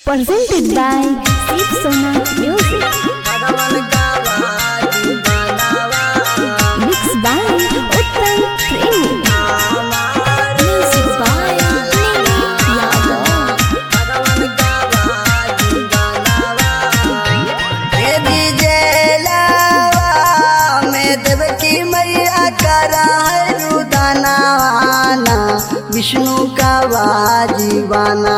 presented by Sip Sona Music. Mixed by Uttam Premi. Music by Nini Yadav. Vishnu का वाजीवाना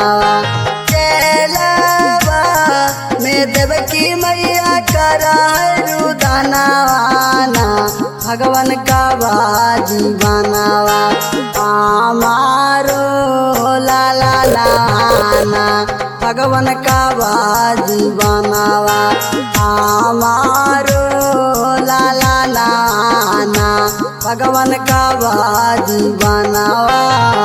चेलावा में देवकी मैया करा रुदानावाना भगवान का वाजीवानावा आमारो ला ला लाना भगवान का वाजीवानावा आमारो ला ला लाना भगवान का वाजीवानावा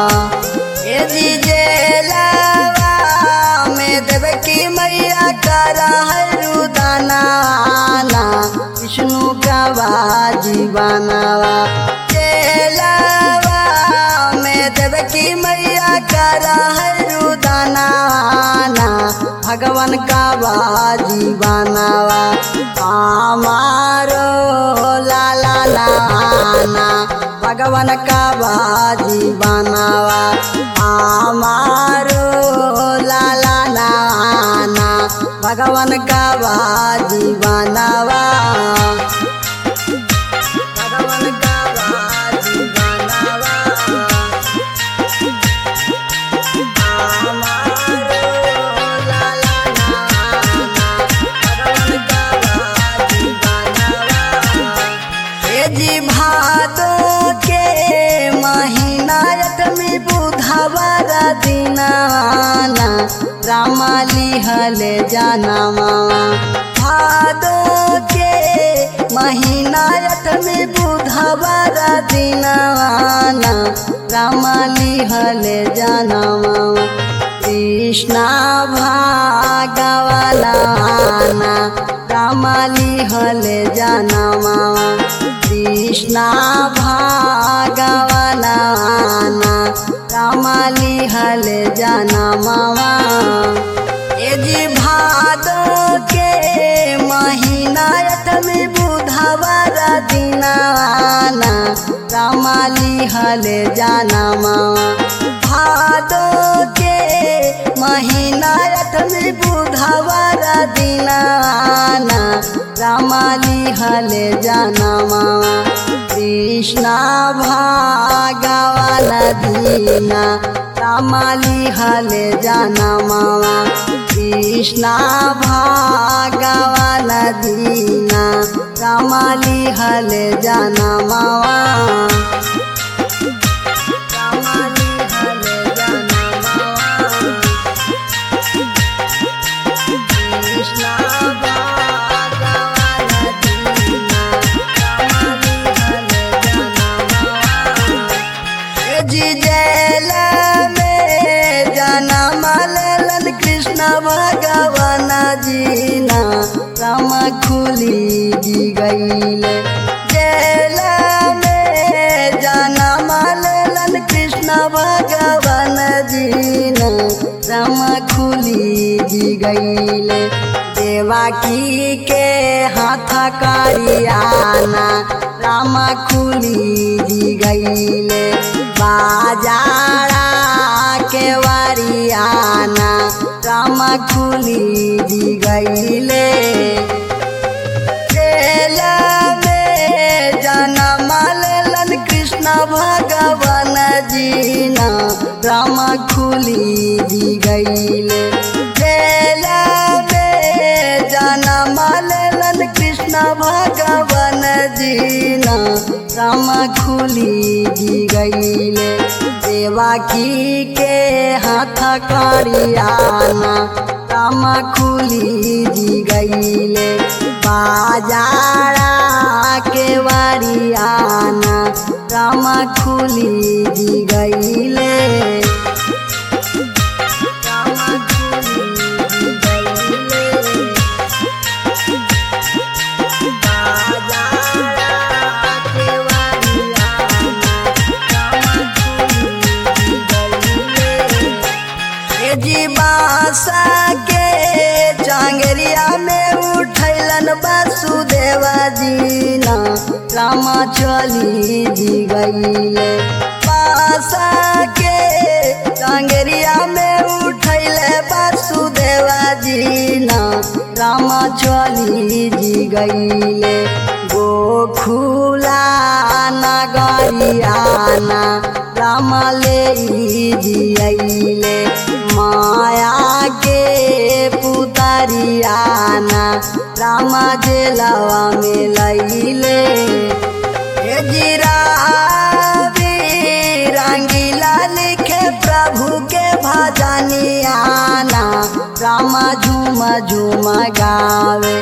देवकी मैया करा रुदानावाना विष्णु का वाजीवानावा चेलावा में देवकी मैया करा रुदानावाना भगवान का वाजीवानावा आमारो ला ला लाना भगवान का वाजीवानावा आमारो ला ला लाना भगवान का वाजीवानावा भगवान का वाजीवानावा आमारो ला ला लाना भगवान का वाजीवानावा ए जी भादो के महीना में बुधवार दिनाना रामाली हले जाना भादो के महीना में बुधवार दिनाना रामाली हले जाना कृष्णा भागवालाना रामाली हले जाना कृष्णा भागवालाना रामाली हले जाना मामा ए जी भादो के महीना में बुधवार दिनाना रामाली हले जाना मामा भादो के महीना में बुधवार दिनाना रामाली हले जाना मामा कृष्णा भागवाला दीना रामाली हले जाना मामा कृष्णा भागवाला दीना रामाली हले जाना मामा रामाली हले जाना मामा कृष्णा भगवान जीना राम खुली जी गईले जेला में जाना मालन कृष्ण भगवान जीना राम खुली जी गईले देवाकी के हाथ कारियाना राम खुली जी गईले बाजारा के वारियाना राम खुली जी गईले चेला में जाना मालन कृष्ण भगवान जीना राम खुली जी गईले चेला में जाना मालन कृष्ण भगवान जीना राम खुली जी गईले देवाकी के हाथ कारियाना राम खुली जी गईले बाजारा के वारियाना राम खुली जी गईले राम खुली जी गईले बाजारा के वारियाना राम खुली जी गईले जी बासा के चली जी गईले पासा के टांगरिया में उठैले वासुदेवा जी ना राम चली जी गईले गोखुला नगरियाना राम ले जियले माया के पुतरियाना राम जेलवा में लैले रंगीला लिखे प्रभु के भजनियाना राम झूम झूम गावे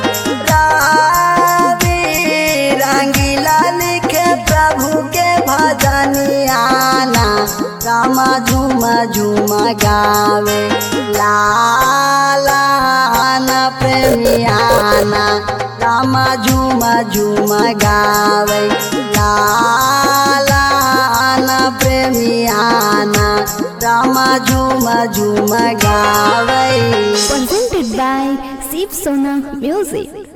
रंगीला लिखे प्रभु के भजनियाना राम झूम झूम गावे लाला न प्रेमियाना राम झूम झूम गावे लाला न प्रेमियाना राम झूम झूम गावे। Presented by Shiv Sona Music.